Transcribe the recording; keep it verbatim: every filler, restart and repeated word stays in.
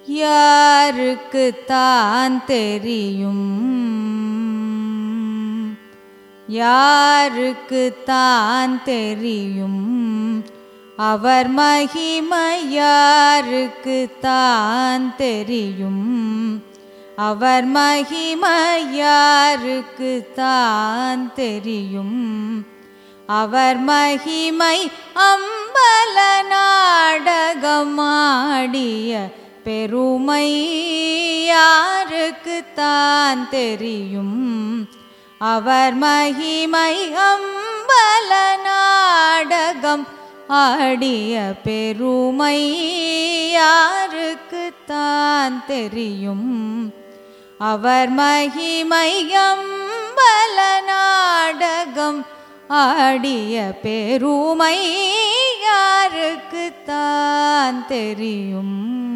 யாருக்குத்தான் தெரியும், யாருக்குத்தான் தெரியும் அவர் மகிமை, யாருக்குத்தான் தெரியும் அவர் மகிமை, யாருக்குத்தான் தெரியும் அவர் மகிமை. அம்பல நாடகமாடிய பெருமை யாருக்குத்தான் தெரியும் அவர் மகிமை. அம்பல நாடகம் ஆடிய பெருமை யாருக்குத்தான் தெரியும் அவர் மகிமை. அம்பல நாடகம் ஆடிய பெருமை யாருக்குத்தான் தெரியும்.